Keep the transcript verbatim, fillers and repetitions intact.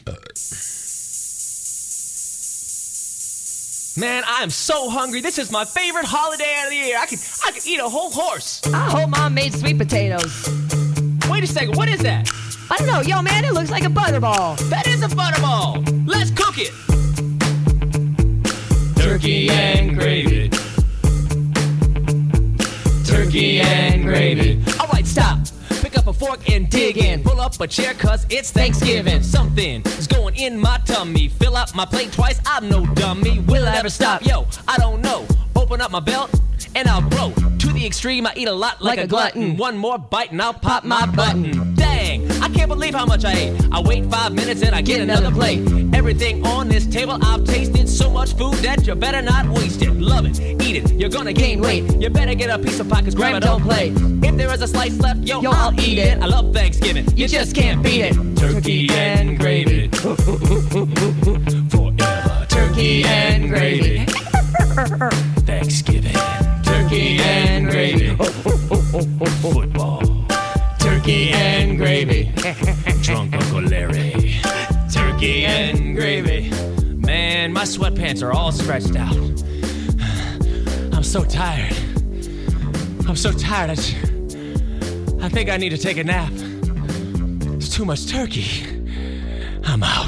Man, I am so hungry. This is my favorite holiday out of the year. I could, I could eat a whole horse. I hope Mom made sweet potatoes. Wait a second, what is that? I don't know, yo, man, it looks like a butterball. That is a butterball. Let's cook it. Turkey and gravy. Turkey and gravy. All right, stop. Pick up a fork and dig in. Pull up a chair, cause it's Thanksgiving. Something is going in my tummy. Fill up my plate twice, I'm no dummy. Will I ever stop? Yo, I don't know. Open up my belt and I'll blow. To the extreme, I eat a lot like, like a glutton. glutton. One more bite and I'll pop my button. Dang, I can't believe how much I ate. I wait five minutes and I get another plate. Everything on this table, I've tasted so much food that you better not waste it. Love it, eat it, you're gonna gain weight. You better get a piece of pie, cause grandma don't play. If there is a slice left, yo, yo I'll eat it. I love Thanksgiving, you just can't beat it. Turkey and gravy. Forever. Turkey and gravy. Thanksgiving. Turkey and gravy. Football. Turkey and gravy. Drunk Uncle Larry. Turkey and gravy. Man, my sweatpants are all stretched out. I'm so tired. I'm so tired. I, just, I think I need to take a nap. It's too much turkey. I'm out.